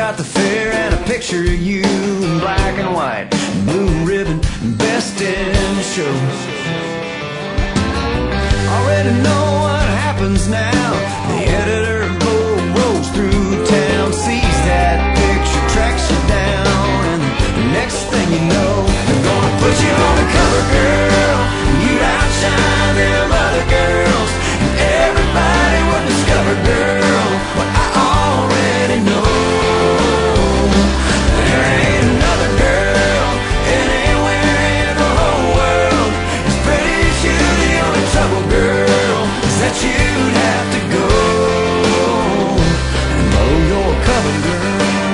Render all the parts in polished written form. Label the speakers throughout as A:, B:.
A: out the fair and a picture of you in black and white, blue ribbon, best in show. Already know what happens now. The editor rolls through town, sees that picture, tracks you down, and the next thing you know, they're gonna put you on the cover, girl. You outshine them other girls, and everybody will discover, girl, what I already know. There ain't another girl anywhere in the whole world as pretty as you. The only trouble, girl, is that you'd have to go and blow your cover, girl.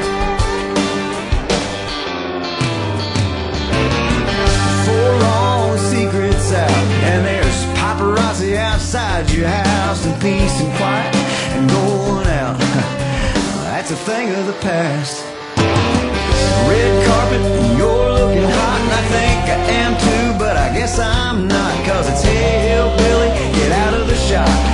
A: Before all the secrets out, and there's paparazzi outside your house, and peace and quiet and going out. That's a thing of the past. Red carpet, you're looking hot, and I think I am too, but I guess I'm not, 'cause it's hillbilly, get out of the shot.